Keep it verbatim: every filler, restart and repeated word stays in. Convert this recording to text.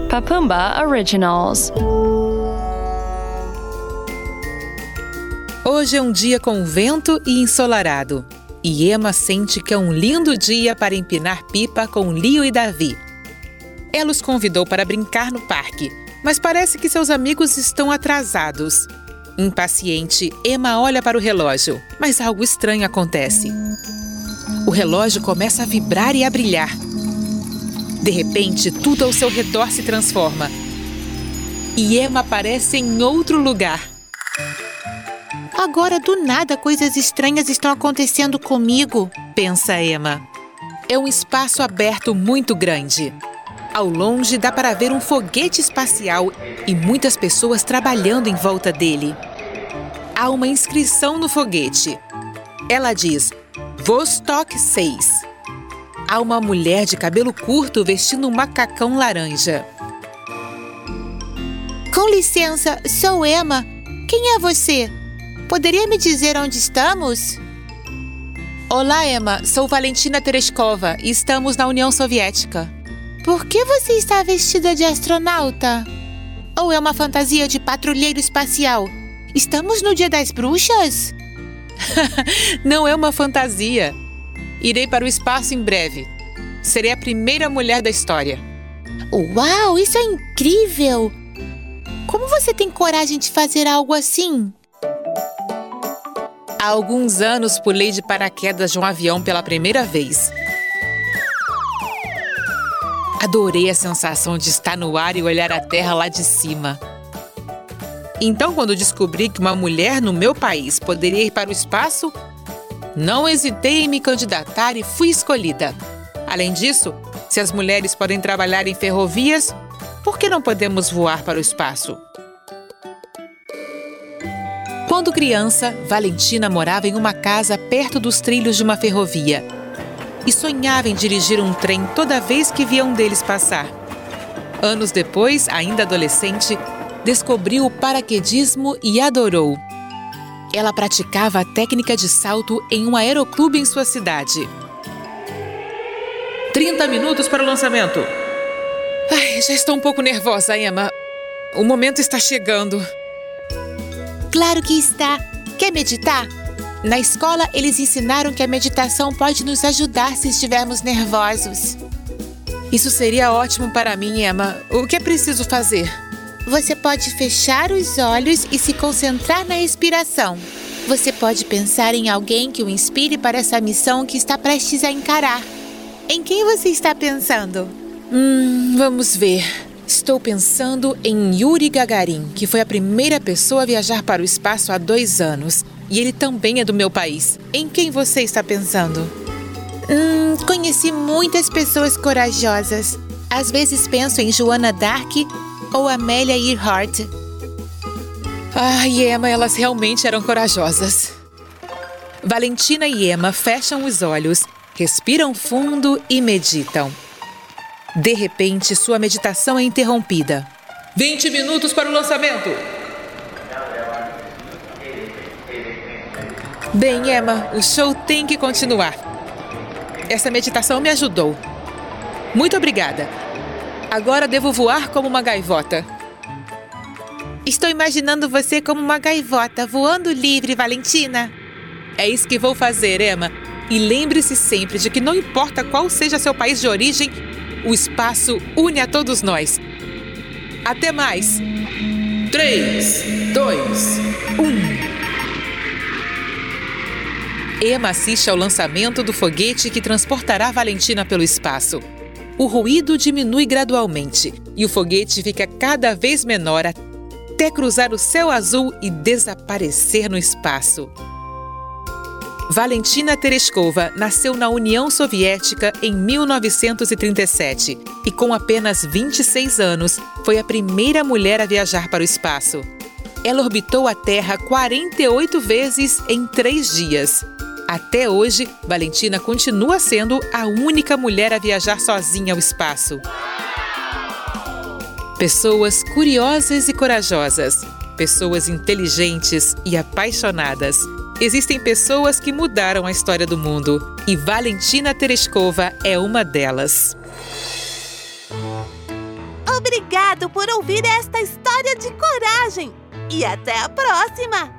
Papumba Originals. Hoje é um dia com vento e ensolarado. E Emma sente que é um lindo dia para empinar pipa com Leo e Davi. Ela os convidou para brincar no parque, mas parece que seus amigos estão atrasados. Impaciente, Emma olha para o relógio, mas algo estranho acontece. O relógio começa a vibrar e a brilhar. De repente, tudo ao seu redor se transforma. E Emma aparece em outro lugar. Agora, do nada, coisas estranhas estão acontecendo comigo, pensa Emma. É um espaço aberto muito grande. Ao longe, dá para ver um foguete espacial e muitas pessoas trabalhando em volta dele. Há uma inscrição no foguete. Ela diz Vostok seis. Há uma mulher de cabelo curto vestindo um macacão laranja. Com licença, sou Emma. Quem é você? Poderia me dizer onde estamos? Olá, Emma. Sou Valentina Tereshkova e estamos na União Soviética. Por que você está vestida de astronauta? Ou é uma fantasia de patrulheiro espacial? Estamos no Dia das Bruxas? Não é uma fantasia. Irei para o espaço em breve. Serei a primeira mulher da história. Uau, isso é incrível! Como você tem coragem de fazer algo assim? Há alguns anos pulei de paraquedas de um avião pela primeira vez. Adorei a sensação de estar no ar e olhar a Terra lá de cima. Então, quando descobri que uma mulher no meu país poderia ir para o espaço, não hesitei em me candidatar e fui escolhida. Além disso, se as mulheres podem trabalhar em ferrovias, por que não podemos voar para o espaço? Quando criança, Valentina morava em uma casa perto dos trilhos de uma ferrovia e sonhava em dirigir um trem toda vez que via um deles passar. Anos depois, ainda adolescente, descobriu o paraquedismo e adorou. Ela praticava a técnica de salto em um aeroclube em sua cidade. trinta minutos para o lançamento. Ai, já estou um pouco nervosa, Emma. O momento está chegando. Claro que está. Quer meditar? Na escola, eles ensinaram que a meditação pode nos ajudar se estivermos nervosos. Isso seria ótimo para mim, Emma. O que é preciso fazer? Você pode fechar os olhos e se concentrar na expiração. Você pode pensar em alguém que o inspire para essa missão que está prestes a encarar. Em quem você está pensando? Hum, vamos ver. Estou pensando em Yuri Gagarin, que foi a primeira pessoa a viajar para o espaço há dois anos. E ele também é do meu país. Em quem você está pensando? Hum, conheci muitas pessoas corajosas. Às vezes penso em Joana Dark ou Amélia Earhart. Ai, Emma, elas realmente eram corajosas. Valentina e Emma fecham os olhos, respiram fundo e meditam. De repente, sua meditação é interrompida. vinte minutos para o lançamento! Bem, Emma, o show tem que continuar. Essa meditação me ajudou. Muito obrigada. Agora devo voar como uma gaivota. Estou imaginando você como uma gaivota, voando livre, Valentina. É isso que vou fazer, Emma. E lembre-se sempre de que não importa qual seja seu país de origem, o espaço une a todos nós. Até mais! três, dois, um... Emma assiste ao lançamento do foguete que transportará Valentina pelo espaço. O ruído diminui gradualmente e o foguete fica cada vez menor até cruzar o céu azul e desaparecer no espaço. Valentina Tereshkova nasceu na União Soviética em mil novecentos e trinta e sete e, com apenas vinte e seis anos, foi a primeira mulher a viajar para o espaço. Ela orbitou a Terra quarenta e oito vezes em três dias. Até hoje, Valentina continua sendo a única mulher a viajar sozinha ao espaço. Pessoas curiosas e corajosas, pessoas inteligentes e apaixonadas. Existem pessoas que mudaram a história do mundo e Valentina Tereshkova é uma delas. obrigado por ouvir esta história de coragem. E até a próxima!